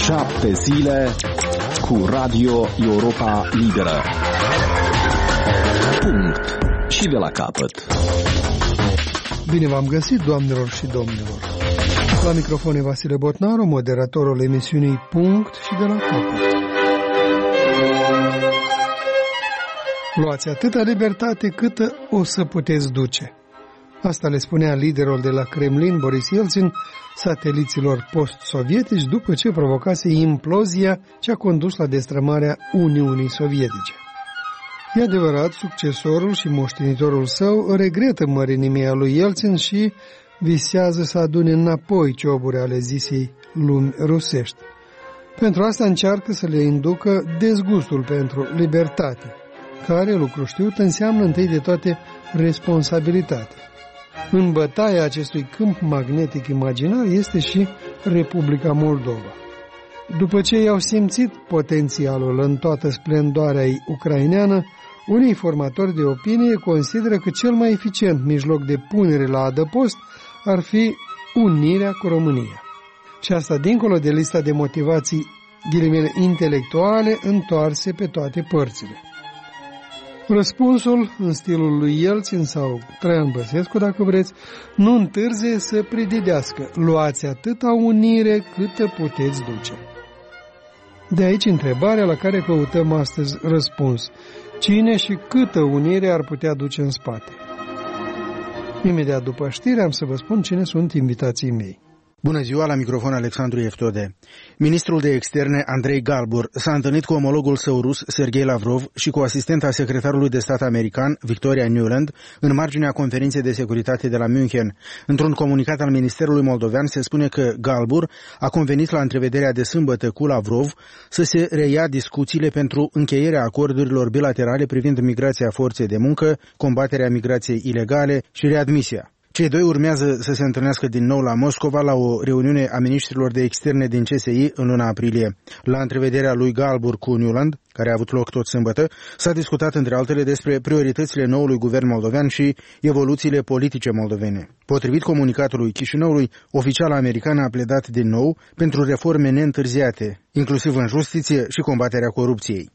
7 zile cu Radio Europa Liberă. Punct. Și de la capăt. Bine v-am găsit, doamnelor și domnilor. La microfon e Vasile Botnaru, moderatorul emisiunii Punct și de la capăt. Luați atâta libertate câtă o să puteți duce. Asta le spunea liderul de la Kremlin, Boris Yeltsin, sateliților post-sovietici după ce provocase implozia ce a condus la destrămarea Uniunii Sovietice. E adevărat, succesorul și moștenitorul său regretă mărinimea lui Yeltsin și visează să adune înapoi cioburi ale zisei lumi rusești. Pentru asta încearcă să le inducă dezgustul pentru libertate, care, lucru știut, înseamnă întâi de toate responsabilitate. În bătaia acestui câmp magnetic imaginar este și Republica Moldova. După ce i-au simțit potențialul în toată splendoarea ei ucraineană, unii formatori de opinie consideră că cel mai eficient mijloc de punere la adăpost ar fi unirea cu România. Și asta dincolo de lista de motivații, ghilimele, intelectuale întoarse pe toate părțile. Răspunsul, în stilul lui Yeltsin sau Traian Băsescu, dacă vreți, nu întârzie să prididească. Luați atâta unire câtă puteți duce. De aici întrebarea la care căutăm astăzi răspuns. Cine și câtă unire ar putea duce în spate? Imediat după știre am să vă spun cine sunt invitații mei. Bună ziua, la microfon Alexandru Eftode. Ministrul de Externe Andrei Galbur s-a întâlnit cu omologul său rus, Sergei Lavrov, și cu asistenta secretarului de stat american, Victoria Nuland, în marginea conferinței de securitate de la München. Într-un comunicat al Ministerului Moldovean se spune că Galbur a convenit la întrevederea de sâmbătă cu Lavrov să se reia discuțiile pentru încheierea acordurilor bilaterale privind migrația forței de muncă, combaterea migrației ilegale și readmisia. Cei doi urmează să se întâlnească din nou la Moscova la o reuniune a miniștrilor de externe din CSI în luna aprilie. La întrevederea lui Galbur cu Nuland, care a avut loc tot sâmbătă, s-a discutat între altele despre prioritățile noului guvern moldovean și evoluțiile politice moldovene. Potrivit comunicatului Chișinăului, oficiala americană a pledat din nou pentru reforme neîntârziate, inclusiv în justiție și combaterea corupției.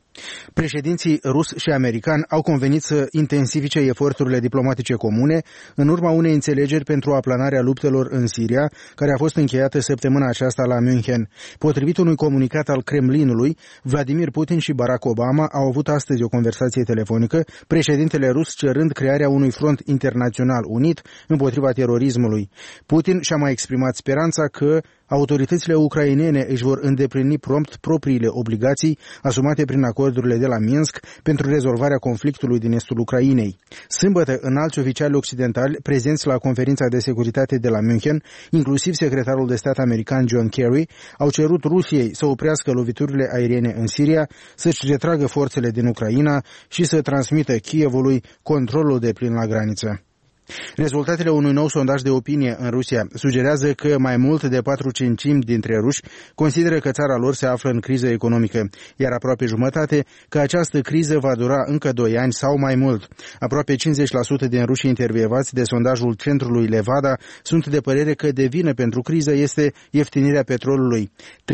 Președinții rus și american au convenit să intensifice eforturile diplomatice comune în urma unei înțelegeri pentru aplanarea luptelor în Siria, care a fost încheiată săptămâna aceasta la München. Potrivit unui comunicat al Kremlinului, Vladimir Putin și Barack Obama au avut astăzi o conversație telefonică, președintele rus cerând crearea unui front internațional unit împotriva terorismului. Putin și-a mai exprimat speranța că autoritățile ucrainene își vor îndeplini prompt propriile obligații asumate prin acordurile de la Minsk pentru rezolvarea conflictului din estul Ucrainei. Sâmbătă, înalți oficiali occidentali prezenți la conferința de securitate de la München, inclusiv secretarul de stat american John Kerry, au cerut Rusiei să oprească loviturile aeriene în Siria, să-și retragă forțele din Ucraina și să transmită Kievului controlul deplin la graniță. Rezultatele unui nou sondaj de opinie în Rusia sugerează că mai mult de 4/5 dintre ruși consideră că țara lor se află în criză economică, iar aproape jumătate că această criză va dura încă 2 ani sau mai mult. Aproape 50% din rușii intervievați de sondajul centrului Levada sunt de părere că de vină pentru criză este ieftinirea petrolului.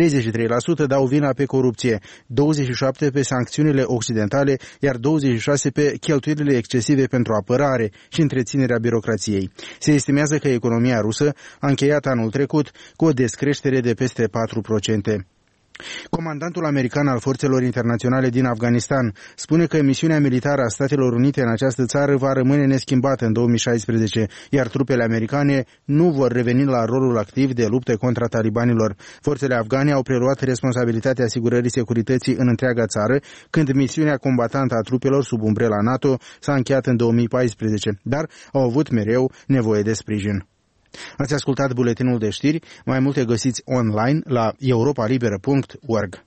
33% dau vina pe corupție, 27% pe sancțiunile occidentale, iar 26% pe cheltuielile excesive pentru apărare și întreținerea birocrației. Se estimează că economia rusă a încheiat anul trecut cu o descreștere de peste 4%. Comandantul american al forțelor internaționale din Afganistan spune că misiunea militară a Statelor Unite în această țară va rămâne neschimbată în 2016, iar trupele americane nu vor reveni la rolul activ de luptă contra talibanilor. Forțele afgane au preluat responsabilitatea asigurării securității în întreaga țară, când misiunea combatantă a trupelor sub umbrela NATO s-a încheiat în 2014, dar au avut mereu nevoie de sprijin. Ați ascultat buletinul de știri, mai multe găsiți online la europalibera.org.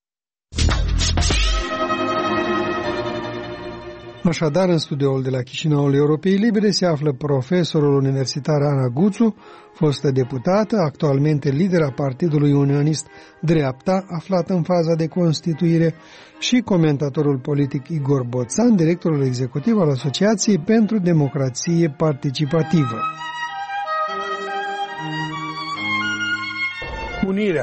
Așadar, în studioul de la Chișinăul Europei Libere se află profesorul universitar Ana Guțu, fostă deputată, actualmente lidera Partidului Unionist Dreapta, aflată în faza de constituire, și comentatorul politic Igor Boțan, directorul executiv al Asociației pentru Democrație Participativă. Unirea.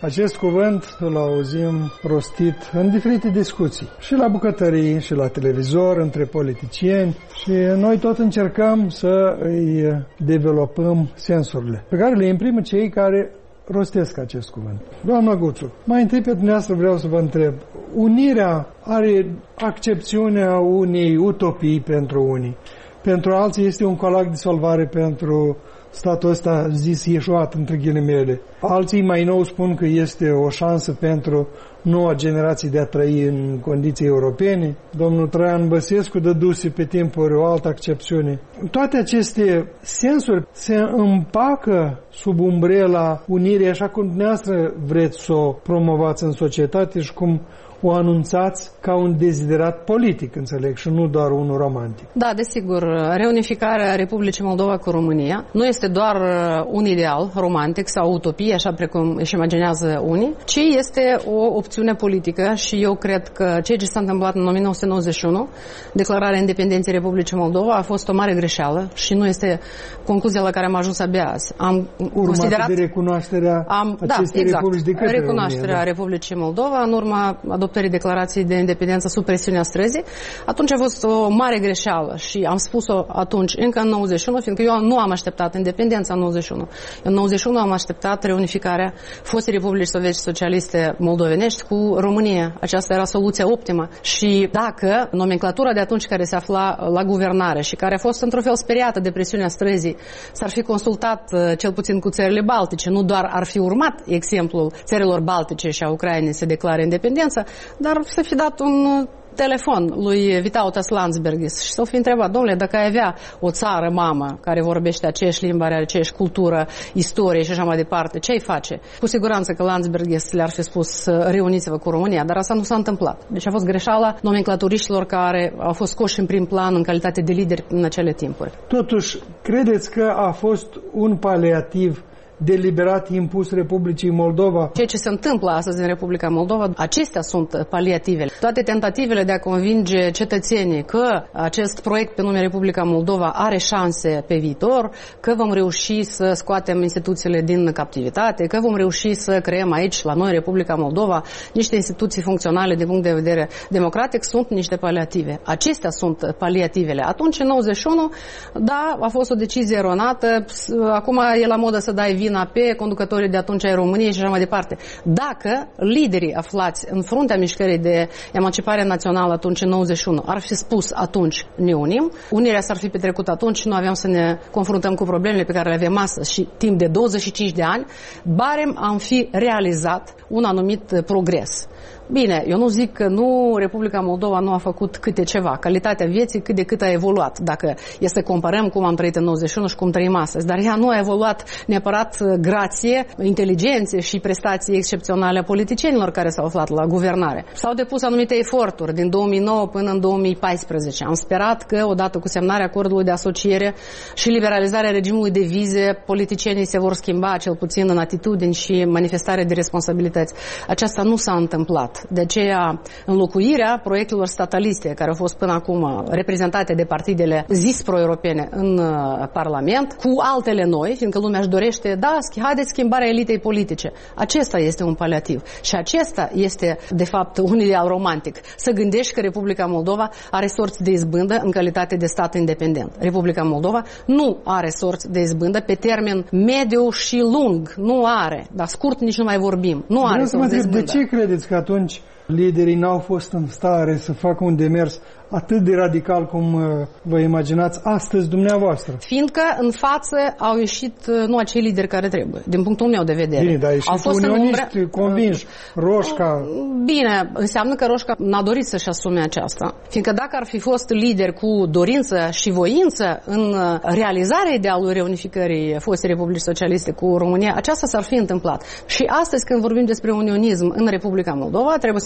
Acest cuvânt îl auzim rostit în diferite discuții, și la bucătării, și la televizor, între politicieni, și noi tot încercăm să îi developăm sensurile, pe care le imprimă cei care rostesc acest cuvânt. Doamna Guțu, mai întâi pe dumneavoastră vreau să vă întreb, unirea are accepțiunea unei utopii pentru unii. Pentru alții este un colac de salvare pentru statul ăsta zis ieșuat, între ghilimele. Alții mai nou spun că este o șansă pentru noua generație de a trăi în condiții europene. Domnul Traian Băsescu dăduse pe timpuri o altă accepțiune. Toate aceste sensuri se împacă sub umbrela unirii, așa cum dumneavoastră vreți să o promovați în societate și cum o anunțați ca un deziderat politic, înțeleg, și nu doar unul romantic. Da, desigur, reunificarea Republicii Moldova cu România nu este doar un ideal romantic sau utopie, așa precum își imaginează unii, ci este o opțiune politică și eu cred că ceea ce s-a întâmplat în 1991, declararea independenței Republicii Moldova, a fost o mare greșeală și nu este concluzia la care am ajuns abia azi. Am considerat de recunoașterea acestei republici de către recunoașterea România, Republicii Moldova în urma adoptării declarației de independență sub presiunea străzii. Atunci a fost o mare greșeală și am spus-o atunci, încă în 91, fiindcă eu nu am așteptat independența în 91. În 91 am așteptat reunificarea fostei Republici Sovietice Socialiste moldovenești cu România. Aceasta era soluția optimă. Și dacă nomenclatura de atunci care se afla la guvernare și care a fost într-un fel speriată de presiunea străzii s-ar fi consultat cel puțin cu țările baltice, nu doar ar fi urmat exemplul țărilor baltice și a Ucrainei să declare independență, dar să fi dat un telefon lui Vytautas Landsbergis și să-l fi întrebat, domnule, dacă ai avea o țară mamă care vorbește aceeași limbă, are aceeași cultură, istorie și așa mai departe, ce ai face? Cu siguranță că Landsbergis le-ar fi spus reuniți-vă cu România, dar asta nu s-a întâmplat. Deci a fost greșeala nomenclaturiștilor care au fost scoși în prim plan în calitate de lideri în acele timpuri. Totuși, credeți că a fost un paliativ deliberat impus Republicii Moldova? Ceea ce se întâmplă astăzi în Republica Moldova, acestea sunt paliativele. Toate tentativele de a convinge cetățenii că acest proiect pe nume Republica Moldova are șanse pe viitor, că vom reuși să scoatem instituțiile din captivitate, că vom reuși să creăm aici, la noi, Republica Moldova, niște instituții funcționale din punct de vedere democratic, sunt niște paliative. Acestea sunt paliativele. Atunci, în 91, da, a fost o decizie eronată, acum e la modă să dai vina pe conducătorii de atunci ai României și așa mai departe. Dacă liderii aflați în fruntea mișcării de emancipare națională atunci în 91 ar fi spus atunci ne unim, unirea s-ar fi petrecut atunci și nu aveam să ne confruntăm cu problemele pe care le avem astăzi și timp de 25 de ani, barem am fi realizat un anumit progres. Bine, eu nu zic că nu Republica Moldova nu a făcut câte ceva. Calitatea vieții cât de cât a evoluat. Dacă e să comparăm cum am trăit în 91 și cum trăim astăzi. Dar ea nu a evoluat neapărat grație, inteligențe și prestații excepționale a politicienilor care s-au aflat la guvernare. S-au depus anumite eforturi din 2009 până în 2014. Am sperat că odată cu semnarea acordului de asociere și liberalizarea regimului de vize, politicienii se vor schimba cel puțin în atitudini și manifestare de responsabilități. Aceasta nu s-a întâmplat. De aceea, înlocuirea proiectelor stataliste care au fost până acum reprezentate de partidele zis pro-europene în Parlament, cu altele noi, fiindcă lumea își dorește, da, haideți schimbarea elitei politice. Acesta este un paliativ. Și acesta este, de fapt, un ideal romantic. Să gândești că Republica Moldova are sorți de izbândă în calitate de stat independent. Republica Moldova nu are sorți de izbândă pe termen mediu și lung. Nu are. Dar scurt nici nu mai vorbim. Nu are sorți de izbândă. De ce credeți că atunci liderii n-au fost în stare să facă un demers atât de radical cum vă imaginați astăzi dumneavoastră? Fiindcă în față au ieșit nu acei lideri care trebuie, din punctul meu de vedere. Bine, dar au fost unioniști convinși. Roșca... Bine, înseamnă că Roșca n-a dorit să-și asume aceasta. Fiindcă dacă ar fi fost lideri cu dorință și voință în realizarea idealului reunificării fostei Republici Socialiste cu România, aceasta s-ar fi întâmplat. Și astăzi, când vorbim despre unionism în Republica Moldova, trebuie să ne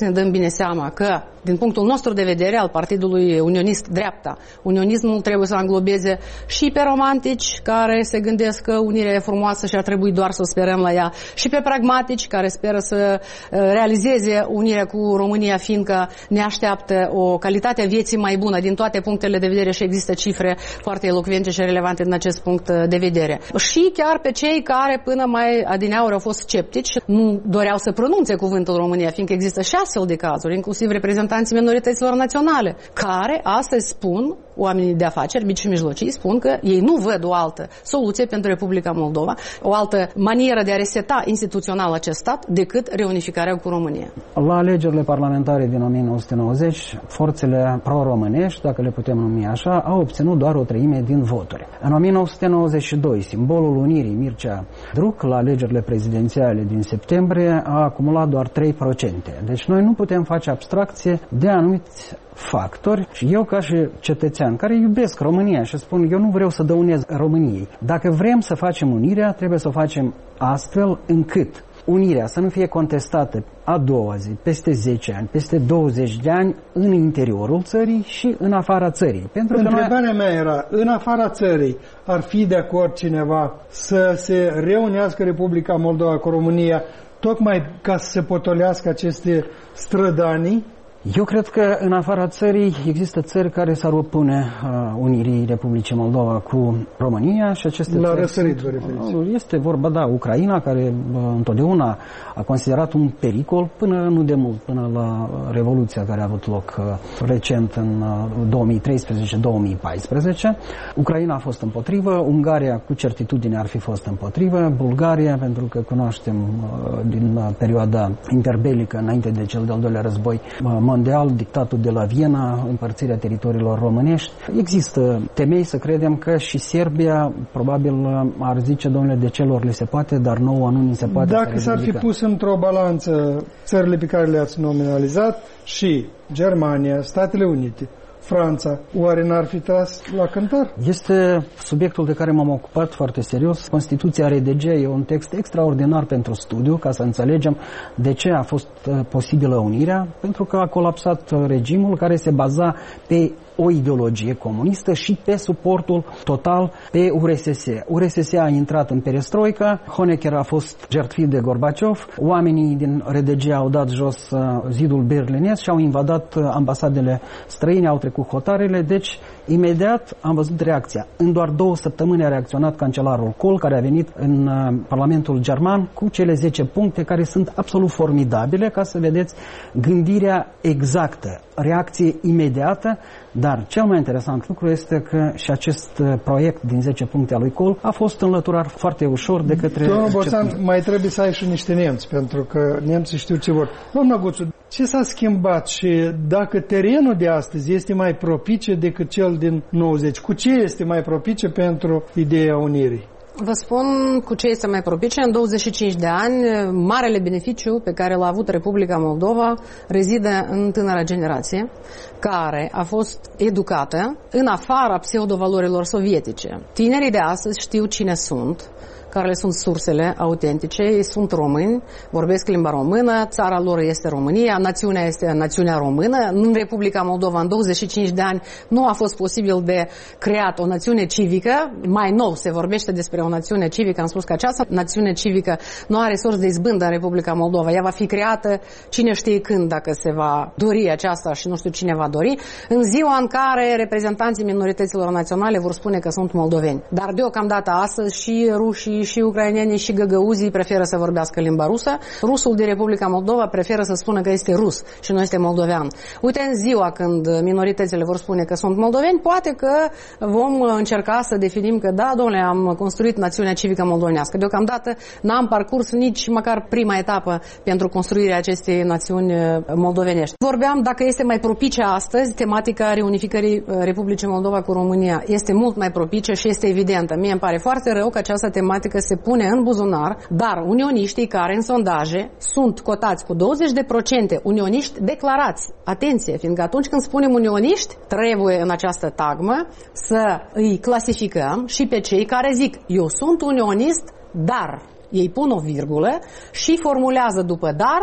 ne dăm bine seama că, din punctul nostru de vedere, al Partidului Unionist Dreapta, unionismul trebuie să înglobeze și pe romantici care se gândesc că unirea e frumoasă și ar trebui doar să sperăm la ea, și pe pragmatici care speră să realizeze unirea cu România, fiindcă ne așteaptă o calitate a vieții mai bună din toate punctele de vedere și există cifre foarte elocvente și relevante din acest punct de vedere. Și chiar pe cei care până mai adineauri au fost sceptici, nu doreau să pronunțe cuvântul România, fiindcă există și astfel de cazuri, inclusiv reprezentanții minorităților naționale, care astăzi spun, oamenii de afaceri, mici și mijlocii, spun că ei nu văd o altă soluție pentru Republica Moldova, o altă manieră de a reseta instituțional acest stat decât reunificarea cu România. La alegerile parlamentare din 1990, forțele pro-românești, dacă le putem numi așa, au obținut doar o treime din voturi. În 1992, simbolul unirii Mircea Druc, la alegerile prezidențiale din septembrie, a acumulat doar 3%. Deci noi nu putem face abstracție de anumiți factori și eu ca și cetățean care iubesc România și spun eu nu vreau să dăunez României. Dacă vrem să facem unirea, trebuie să o facem astfel încât unirea să nu fie contestată a doua zi, peste 10 ani, peste 20 de ani în interiorul țării și în afara țării. Pentru că întrebarea mea era, în afara țării ar fi de acord cineva să se reunească Republica Moldova cu România tocmai ca să se potolească aceste strădanii? Eu cred că în afara țării există țări care s-ar opune unirii Republicii Moldova cu România și aceste la țări răsărit, vă referiți. Este vorba, da, Ucraina, care întotdeauna a considerat un pericol până nu de mult, până la revoluția care a avut loc recent în 2013-2014. Ucraina a fost împotrivă, Ungaria cu certitudine ar fi fost împotrivă, Bulgaria, pentru că cunoaștem din perioada interbelică înainte de cel de-al doilea război mondial, dictatul de la Viena, împărțirea teritoriilor românești. Există temei să credem că și Serbia probabil ar zice, domnule, de celor le se poate, dar nouă nu ni se poate. Dacă s-ar fi pus într-o balanță țările pe care le-ați nominalizat și Germania, Statele Unite, Franța, oare n-ar fi tras la cântar? Este subiectul de care m-am ocupat foarte serios. Constituția RDG e un text extraordinar pentru studiu, ca să înțelegem de ce a fost posibilă unirea, pentru că a colapsat regimul care se baza pe o ideologie comunistă și pe suportul total pe URSS. URSS a intrat în perestroică, Honecker a fost jertfit de Gorbaciov, oamenii din RDG au dat jos zidul berlinez și au invadat ambasadele străine, au trecut hotarele, deci imediat am văzut reacția. În doar 2 săptămâni a reacționat cancelarul Kohl, care a venit în Parlamentul German cu cele 10 puncte care sunt absolut formidabile, ca să vedeți gândirea exactă, reacție imediată, dar cel mai interesant lucru este că și acest proiect din 10 puncte al lui Kohl a fost înlăturat foarte ușor de către... Domnul Boțan, mai trebuie să ai și niște nemți, pentru că nemții știu ce vor. Domnul Guțu, ce s-a schimbat și dacă terenul de astăzi este mai propice decât cel din 90, cu ce este mai propice pentru ideea unirii? Vă spun cu ce este mai propice. În 25 de ani, marele beneficiu pe care l-a avut Republica Moldova rezidă în tânăra generație, care a fost educată în afara pseudovalorilor sovietice. Tinerii de astăzi știu cine sunt, care le sunt sursele autentice, ei sunt români, vorbesc limba română, țara lor este România, națiunea este națiunea română. În Republica Moldova, în 25 de ani, nu a fost posibil de creat o națiune civică. Mai nou se vorbește despre o națiune civică. Am spus că această națiune civică nu are sors de izbândă în Republica Moldova. Ea va fi creată cine știe când, dacă se va dori aceasta și nu știu cine va dori, în ziua în care reprezentanții minorităților naționale vor spune că sunt moldoveni. Dar deocamdată astăzi și rușii, și ucrainenii, și găgăuzii preferă să vorbească limba rusă. Rusul din Republica Moldova preferă să spună că este rus și nu este moldovean. Uite, în ziua când minoritățile vor spune că sunt moldoveni, poate că vom încerca să definim că da, domnule, am construit națiunea civică moldovenească. Deocamdată n-am parcurs nici măcar prima etapă pentru construirea acestei națiuni moldovenești. Vorbeam dacă este mai propice astăzi tematica reunificării Republicii Moldova cu România. Este mult mai propice și este evidentă. Mie îmi pare foarte rău că această tematică se pune în buzunar, dar unioniștii care în sondaje sunt cotați cu 20% unioniști declarați. Atenție, fiindcă atunci când spunem unioniști, trebuie în această tagmă să îi clasificăm și pe cei care zic eu sunt unionist, dar ei pun o virgulă și formulează după dar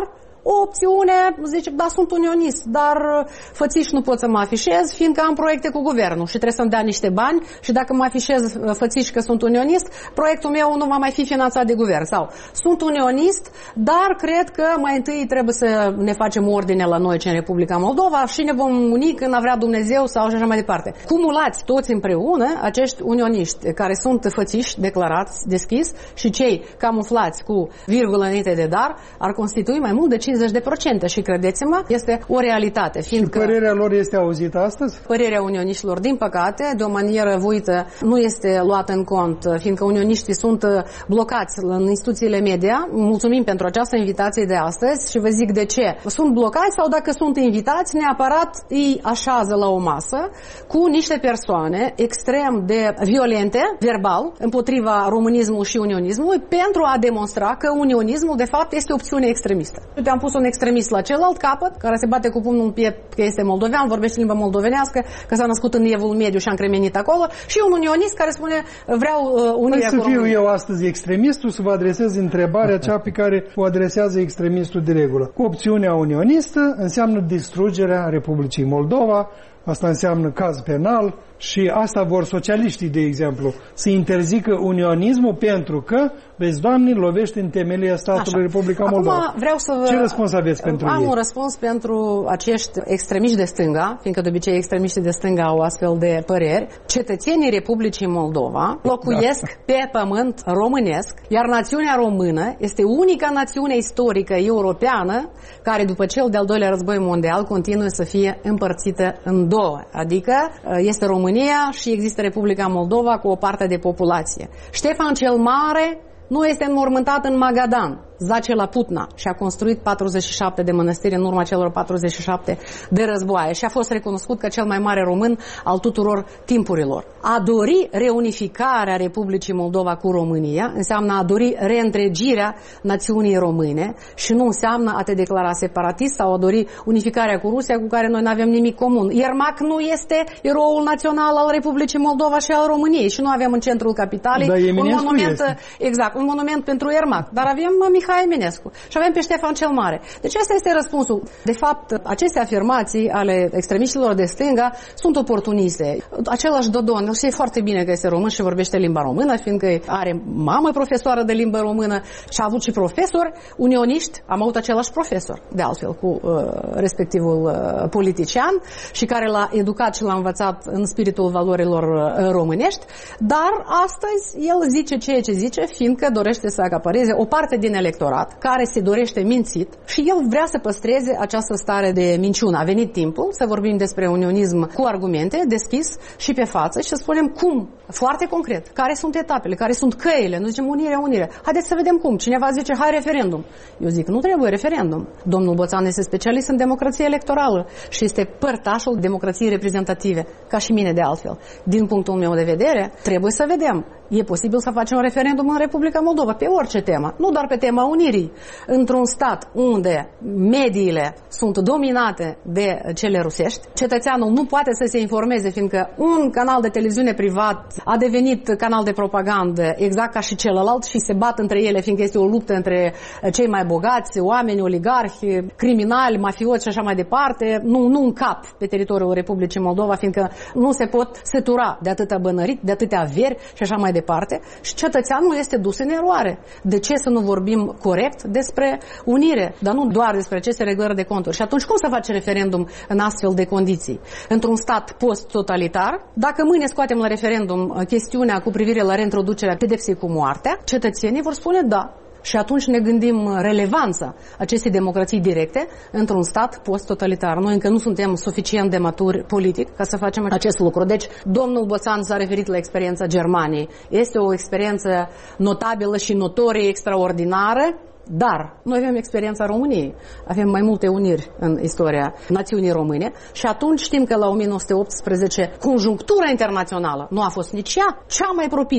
o opțiune, zice, da, sunt unionist, dar fățiși nu pot să mă afișez, fiindcă am proiecte cu guvernul și trebuie să-mi dea niște bani și dacă mă afișez fățiși că sunt unionist, proiectul meu nu va mai fi finanțat de guvern. Sau sunt unionist, dar cred că mai întâi trebuie să ne facem ordine la noi în Republica Moldova și ne vom uni când a vrea Dumnezeu sau așa mai departe. Cumulați toți împreună acești unioniști care sunt fățiși declarați deschis și cei camuflați cu virgulă înainte de dar ar constitui mai mult de 50% și credeți-mă, este o realitate. Fiindcă și părerea lor este auzită astăzi? Părerea unioniștilor, din păcate, de o manieră voită, nu este luată în cont, fiindcă unioniștii sunt blocați în instituțiile media. Mulțumim pentru această invitație de astăzi și vă zic de ce. Sunt blocați sau dacă sunt invitați, neapărat îi așează la o masă cu niște persoane extrem de violente, verbal, împotriva românismului și unionismului, pentru a demonstra că unionismul, de fapt, este opțiune extremistă. Te-am pus un extremist la celălalt capăt, care se bate cu pumnul în piept că este moldovean, vorbește limba moldovenească, că s-a născut în Evul Mediu și a încremenit acolo, și un unionist care spune vreau unirea cu România. Să fiu eu astăzi extremistul, să vă adresez întrebarea cea pe care o adresează extremistul de regulă. Opțiunea unionistă înseamnă distrugerea Republicii Moldova, asta înseamnă caz penal și asta vor socialiștii, de exemplu, să interzică unionismul pentru că, vezi, Doamne, lovește în temelia statului Republica Moldova. Acum vreau să vă... Ce răspuns aveți pentru ei? Am un răspuns pentru acești extremiști de stânga, fiindcă de obicei extremiștii de stânga au astfel de păreri. Cetățenii Republicii Moldova locuiesc pe pământ românesc, iar națiunea română este unica națiune istorică europeană care după cel de-al doilea război mondial continuă să fie împărțită în două. Adică este România și există Republica Moldova cu o parte de populație. Ștefan cel Mare nu este înmormântat în Magadan, zace la Putna și a construit 47 de mănăstiri în urma celor 47 de războaie și a fost recunoscut ca cel mai mare român al tuturor timpurilor. A dori reunificarea Republicii Moldova cu România înseamnă a dori reîntregirea națiunii române și nu înseamnă a te declara separatist sau a dori unificarea cu Rusia, cu care noi nu avem nimic comun. Iermac nu este eroul național al Republicii Moldova și al României și nu avem în centrul capitalei un monument, exact, un monument pentru Iermac, dar avem Mihai Eminescu și avem pe Ștefan cel Mare. Deci asta este răspunsul. De fapt, aceste afirmații ale extremiștilor de stânga sunt oportuniste. Același Dodon, știe foarte bine că este român și vorbește limba română, fiindcă are mamă profesoară de limbă română și a avut și profesori unioniști. Am avut același profesor, de altfel, cu respectivul politician și care l-a educat și l-a învățat în spiritul valorilor românești, dar astăzi el zice ceea ce zice, fiindcă dorește să acapareze o parte din electorat care se dorește mințit și el vrea să păstreze această stare de minciună. A venit timpul să vorbim despre unionism cu argumente, deschis și pe față și să spunem cum, foarte concret, care sunt etapele, care sunt căile, nu zicem unire. Haideți să vedem cum. Cineva zice, hai referendum. Eu zic, nu trebuie referendum. Domnul Boțan este specialist în democrație electorală și este părtașul democrației reprezentative, ca și mine de altfel. Din punctul meu de vedere, trebuie să vedem. E posibil să facem un referendum în Republica Moldova pe orice temă, nu doar pe tema unirii. Într-un stat unde mediile sunt dominate de cele rusești, cetățeanul nu poate să se informeze, fiindcă un canal de televiziune privat a devenit canal de propagandă exact ca și celălalt și se bat între ele, fiindcă este o luptă între cei mai bogați, oameni, oligarhi, criminali, mafioți și așa mai departe, nu în cap pe teritoriul Republicii Moldova, fiindcă nu se pot sătura de atâta bănărit, de atâtea averi și așa mai departe și cetățeanul este dus în eroare. De ce să nu vorbim corect despre unire, dar nu doar despre aceste reglări de conturi? Și atunci cum să faci referendum în astfel de condiții? Într-un stat post-totalitar, dacă mâine scoatem la referendum chestiunea cu privire la reintroducerea pedepsei cu moartea, cetățenii vor spune da. Și atunci ne gândim relevanța acestei democrații directe într-un stat post-totalitar. Noi încă nu suntem suficient de maturi politic ca să facem acest lucru. Deci, domnul Boțan s-a referit la experiența Germaniei. Este o experiență notabilă și notorie, extraordinară, dar noi avem experiența României. Avem mai multe uniri în istoria națiunii române și atunci știm că la 1918 conjunctura internațională nu a fost nici ea cea mai propice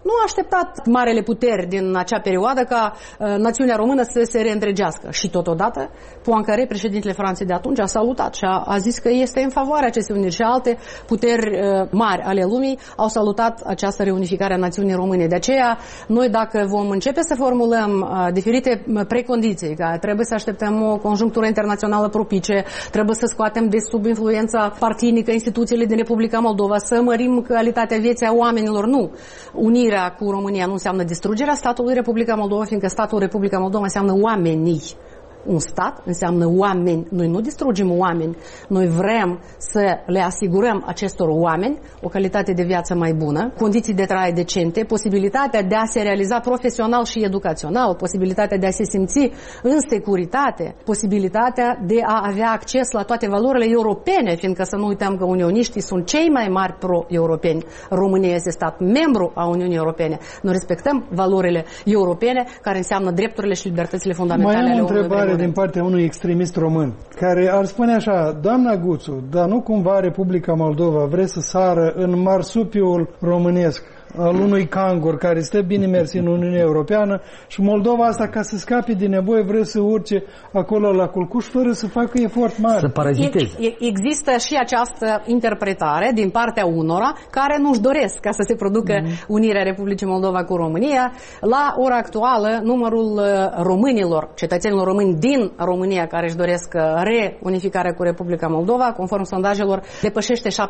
Nu a așteptat marele puteri din acea perioadă ca națiunea română să se reîntregească. Și totodată, Poincaré, președintele Franței de atunci, a salutat și a zis că este în favoarea acestei uniri și alte puteri mari ale lumii au salutat această reunificare a națiunii române. De aceea, noi dacă vom începe să formulăm diferite precondiții, că trebuie să așteptăm o conjunctură internațională propice, trebuie să scoatem de sub influența partinică instituțiile din Republica Moldova, să mărim calitatea vieții a oamenilor, nu. Unirea cu România nu înseamnă distrugerea statului Republica Moldova, fiindcă statul Republica Moldova înseamnă oamenii. Un stat înseamnă oameni. Noi nu distrugem oameni. Noi vrem să le asigurăm acestor oameni o calitate de viață mai bună, condiții de trai decente, posibilitatea de a se realiza profesional și educațional, posibilitatea de a se simți în securitate, posibilitatea de a avea acces la toate valorile europene, fiindcă să nu uităm că unioniștii sunt cei mai mari pro-europeni. România este stat membru a Uniunii Europene. Noi respectăm valorile europene, care înseamnă drepturile și libertățile fundamentale ale omului. Din partea unui extremist român, care ar spune așa: doamna Guțu, dar nu cumva Republica Moldova vrea să sară în marsupiul românesc al unui cangur care stă bine mersi în Uniunea Europeană și Moldova asta, ca să scape de nevoie, vrea să urce acolo la culcuș fără să facă efort mare. Să paraziteze. Există și această interpretare din partea unora care nu-și doresc ca să se producă unirea Republicii Moldova cu România. La ora actuală, numărul românilor, cetățenilor români din România care își doresc reunificarea cu Republica Moldova, conform sondajelor, depășește 70%,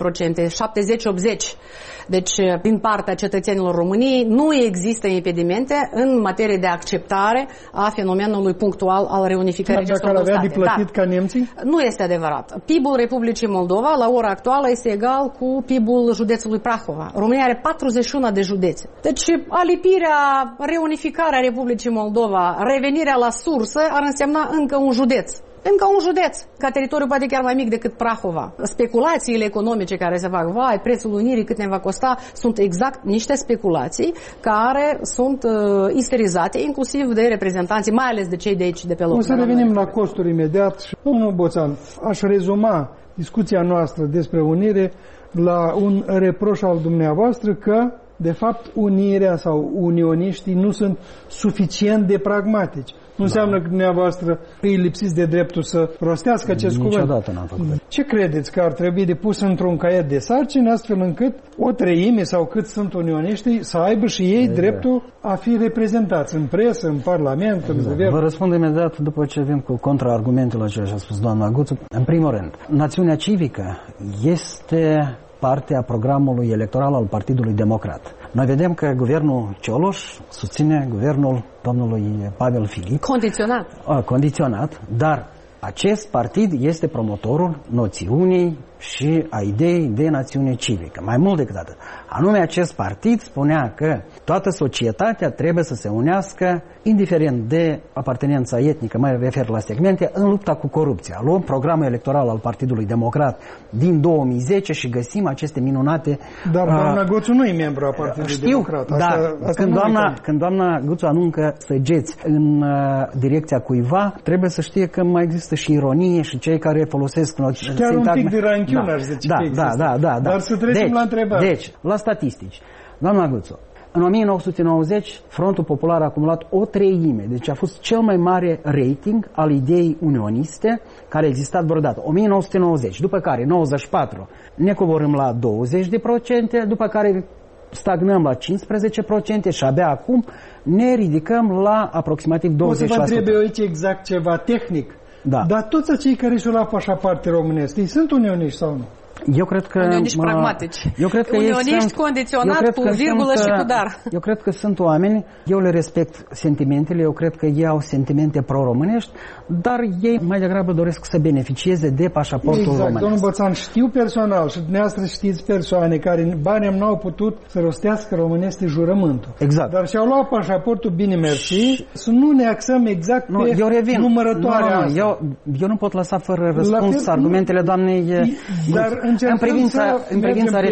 70-80%. Deci, din partea cetățenilor României, nu există impedimente în materie de acceptare a fenomenului punctual al reunificării acestor două state. Dacă ar avea de plătit ca nemții? Nu este adevărat. PIB-ul Republicii Moldova, la ora actuală, este egal cu PIB-ul județului Prahova. România are 41 de județe. Deci, alipirea, reunificarea Republicii Moldova, revenirea la sursă, ar însemna încă un județ. Încă un județ, ca teritoriu poate chiar mai mic decât Prahova. Speculațiile economice care se fac, vai, prețul unirii cât ne va costa, sunt exact niște speculații care sunt isterizate, inclusiv de reprezentanții, mai ales de cei de aici, de pe loc. O să revenim la costuri imediat. Domnul Boțan, aș rezuma discuția noastră despre unire la un reproș al dumneavoastră că, de fapt, unirea sau unioniștii nu sunt suficient de pragmatici. Nu înseamnă că dumneavoastră îi lipsiți de dreptul să rostească acest cuvânt. Niciodată n-am făcut. Ce credeți că ar trebui de pus într-un caiet de sarcini, astfel încât o treime sau cât sunt unioniștii să aibă și ei dreptul a fi reprezentați în presă, în Parlament, în guvern? Vă răspund imediat după ce vin cu contraargumentul la ce a spus doamna Guțu. În primul rând, națiunea civică este parte a programului electoral al Partidului Democrat. Noi vedem că guvernul Cioloș susține guvernul domnului Pavel Filip. Condiționat. Condiționat, dar acest partid este promotorul noțiunii și a ideii de națiune civică. Mai mult decât atât. Anume, acest partid spunea că toată societatea trebuie să se unească, indiferent de apartenența etnică, mai refer la segmente, în lupta cu corupția. Luăm programul electoral al Partidului Democrat din 2010 și găsim aceste minunate... Dar doamna Guțu nu e membru a Partidului Democrat. Asta când doamna Guțu anuncă săgeți în direcția cuiva, trebuie să știe că mai există și ironie și cei care folosesc... Chiar un pic de ranchiune, aș zice că există. Dar să trecem la întrebare. Deci, la statistici. Doamna Guțu, în 1990, Frontul Popular a acumulat o treime, deci a fost cel mai mare rating al ideii unioniste care a existat vreodată. 1990, după care 94 ne coborâm la 20%, după care stagnăm la 15% și abia acum ne ridicăm la aproximativ 20%. O să vă întreb eu aici exact ceva tehnic. Da. Dar toți acei care și-au luat pașaparte românesc, ei sunt unioniști sau nu? Eu cred că unioniști pragmatici. Eu cred că unioniști condiționat cu virgulă și cu dar. Eu cred că sunt oameni, eu le respect sentimentele, eu cred că ei au sentimente pro-românești, dar ei mai degrabă doresc să beneficieze de pașaportul românesc. Domnul Bățan, știu personal și dumneavoastră știți persoane care bani n-au putut să rostească românește jurământul. Exact. Dar și-au luat pașaportul, bine mersi, să nu ne axăm exact pe numărătoarea asta. Eu nu pot lăsa fără răspuns argumentele doamnei. Dar în privința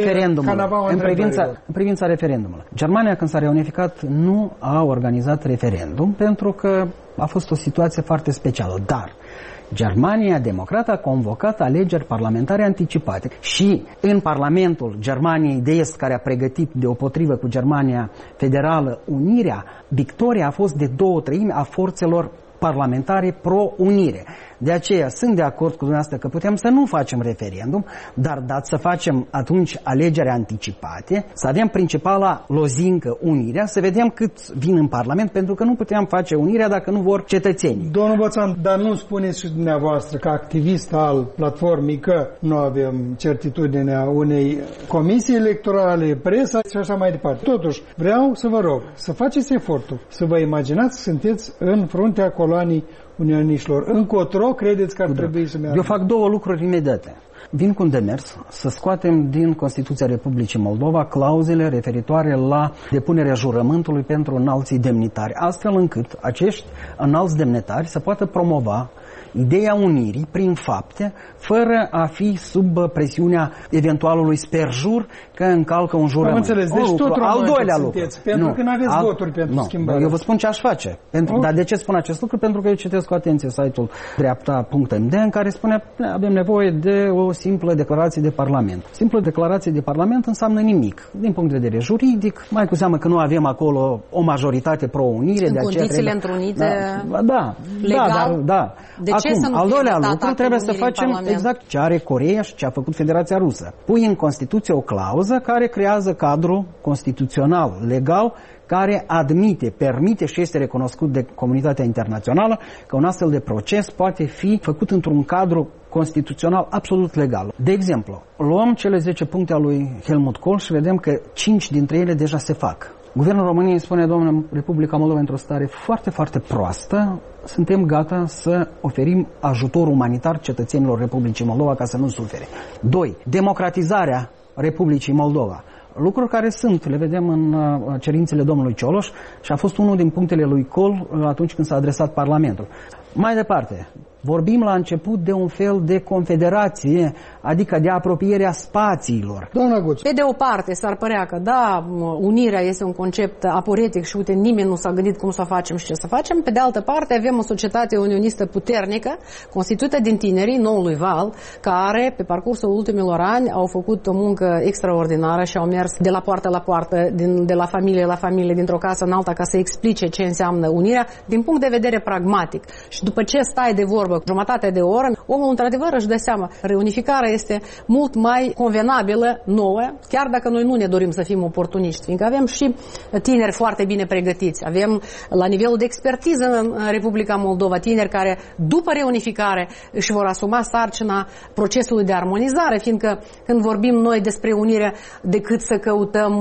referendumului. Germania, când s-a reunificat, nu a organizat referendum pentru că a fost o situație foarte specială, dar Germania democrată a convocat alegeri parlamentare anticipate și în Parlamentul Germaniei de Est, care a pregătit deopotrivă cu Germania Federală unirea, victoria a fost de 2/3 a forțelor parlamentare pro-unire. De aceea sunt de acord cu dumneavoastră că putem să nu facem referendum, dar să facem atunci alegeri anticipate, să avem principala lozincă unirea, să vedem cât vin în Parlament, pentru că nu putem face unirea dacă nu vor cetățenii. Domnul Bățan, dar nu spuneți și dumneavoastră ca activist al platformei că nu avem certitudinea unei comisii electorale, presa și așa mai departe. Totuși, vreau să vă rog să faceți efortul, să vă imaginați că sunteți în fruntea coloanii unioniștilor. Încotro credeți că ar trebui să meargă? Eu fac două lucruri imediate. Vin cu un demers să scoatem din Constituția Republicii Moldova clauzele referitoare la depunerea jurământului pentru înalții demnitari, astfel încât acești înalți demnitari să poată promova ideea unirii prin fapte, fără a fi sub presiunea eventualului sperjur că încalcă un jurământ. Am înțeles, deci tot al doilea lucru. Pentru că nu aveți voturi pentru schimbare. Eu vă spun ce aș face. Dar de ce spun acest lucru? Pentru că eu citesc cu atenție site-ul dreapta.md în care spune avem nevoie de o simplă declarație de Parlament. Simplă declarație de Parlament înseamnă nimic. Din punct de vedere juridic, mai cu seamă că nu avem acolo o majoritate pro-unire. În condițiile întrunite legal. Da. De ce acum, să nu al doilea lucru, trebuie să facem exact ce are Coreea și ce a făcut Federația Rusă. Pui în Constituție o clauză care creează cadru constituțional, legal, care permite și este recunoscut de comunitatea internațională că un astfel de proces poate fi făcut într-un cadru constituțional absolut legal. De exemplu, luăm cele 10 puncte ale lui Helmut Kohl și vedem că 5 dintre ele deja se fac. Guvernul României spune, domnule, Republica Moldova într-o stare foarte, foarte proastă, suntem gata să oferim ajutor umanitar cetățenilor Republicii Moldova ca să nu sufere. 2. Democratizarea Republicii Moldova. Lucruri care le vedem în cerințele domnului Cioloș și a fost unul din punctele lui Kohl atunci când s-a adresat Parlamentul. Mai departe, vorbim la început de un fel de confederație, adică de apropierea spațiilor. Doamna Guț. Pe de o parte s-ar părea că da, unirea este un concept aporetic și uite, nimeni nu s-a gândit cum să o facem și ce să facem. Pe de altă parte avem o societate unionistă puternică, constituită din tinerii noului val, care pe parcursul ultimilor ani au făcut o muncă extraordinară și au mers de la poartă la poartă, de la familie la familie, dintr-o casă în alta, ca să explice ce înseamnă unirea din punct de vedere pragmatic. Și după ce stai de vorbă jumătate de oră, omul într-adevăr își dă seama. Reunificarea este mult mai convenabilă, nouă, chiar dacă noi nu ne dorim să fim oportuniști, fiindcă avem și tineri foarte bine pregătiți. Avem la nivelul de expertiză în Republica Moldova tineri care după reunificare își vor asuma sarcina procesului de armonizare, fiindcă când vorbim noi despre unire, decât să căutăm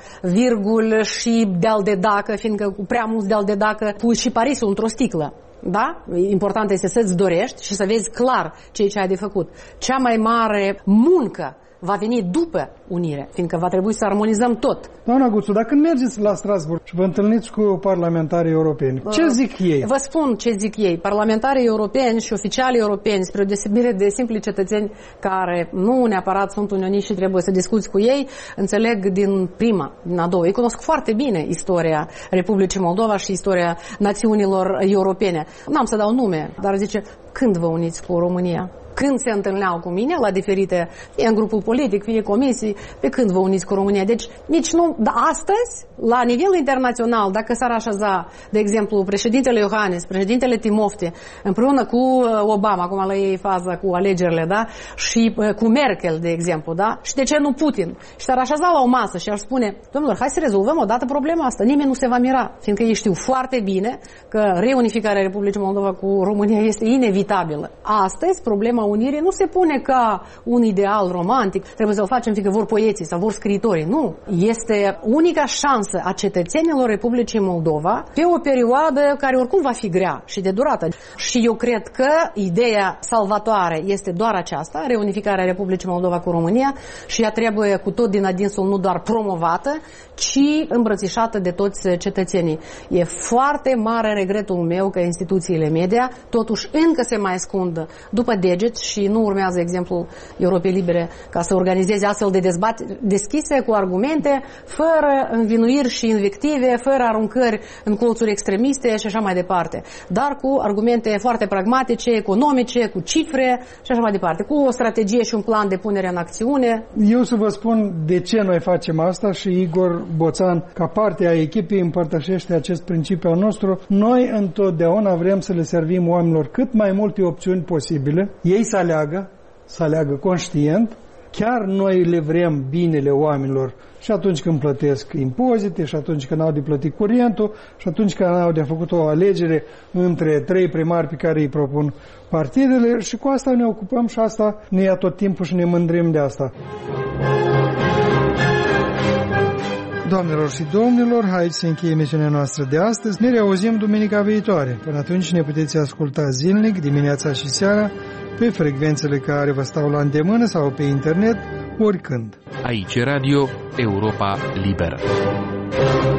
virgul și de-al de dacă, fiindcă cu prea mulți de-al de dacă pui și Parisul într-o sticlă. Da? Important este să-ți dorești și să vezi clar ce ai de făcut. Cea mai mare muncă va veni după unire, fiindcă va trebui să armonizăm tot. Doamna Guțu, dacă mergeți la Strasbourg și vă întâlniți cu parlamentarii europeni, ce zic ei? Vă spun ce zic ei. Parlamentarii europeni și oficialii europeni, spre o deosebire de simpli cetățeni care nu neapărat sunt unioniști și trebuie să discuți cu ei, înțeleg din a doua. Ei cunosc foarte bine istoria Republicii Moldova și istoria națiunilor europene. N-am să dau nume, dar zice, când vă uniți cu România? Când se întâlneau cu mine la diferite, fie în grupul politic, fie comisii, pe când vă uniți cu România. Deci nici nu, dar astăzi, la nivel internațional, dacă s-ar așeza, de exemplu, președintele Iohannis, președintele Timofte, împreună cu Obama, acum la ei faza cu alegerile, da? Și cu Merkel, de exemplu, da? Și de ce nu Putin? Și s-ar așeza la o masă și ar spune, domnilor, hai să rezolvăm odată problema asta. Nimeni nu se va mira, fiindcă ei știu foarte bine că reunificarea Republicii Moldova cu România este inevitabilă. Astăzi, problema unirii nu se pune ca un ideal romantic, trebuie să-l facem fiindcă vor poeții sau vor scriitorii. Nu. Este unica șansă a cetățenilor Republicii Moldova pe o perioadă care oricum va fi grea și de durată. Și eu cred că ideea salvatoare este doar aceasta, reunificarea Republicii Moldova cu România, și ea trebuie cu tot din adinsul nu doar promovată, ci îmbrățișată de toți cetățenii. E foarte mare regretul meu că instituțiile media totuși încă se mai ascund după deget știți, și nu urmează exemplul Europei Libere ca să organizeze astfel de dezbateri deschise, cu argumente, fără învinuiri și invective, fără aruncări în colțuri extremiste și așa mai departe, dar cu argumente foarte pragmatice, economice, cu cifre și așa mai departe, cu o strategie și un plan de punere în acțiune. Eu să vă spun de ce noi facem asta și Igor Boțan, ca parte a echipei, împărtășește acest principiu al nostru. Noi întotdeauna vrem să le servim oamenilor cât mai multe opțiuni posibile, ei să aleagă conștient. Chiar noi le vrem binele oamenilor și atunci când plătesc impozite, și atunci când au de plătit curentul, și atunci când au de făcut o alegere între 3 primari pe care îi propun partidele, și cu asta ne ocupăm și asta ne ia tot timpul și ne mândrim de asta. Doamnelor și domnilor, aici se încheie emisiunea noastră de astăzi. Ne reauzim duminica viitoare. Până atunci ne puteți asculta zilnic, dimineața și seara, pe frecvențele care vă stau la îndemână sau pe internet, oricând. Aici Radio Europa Liberă.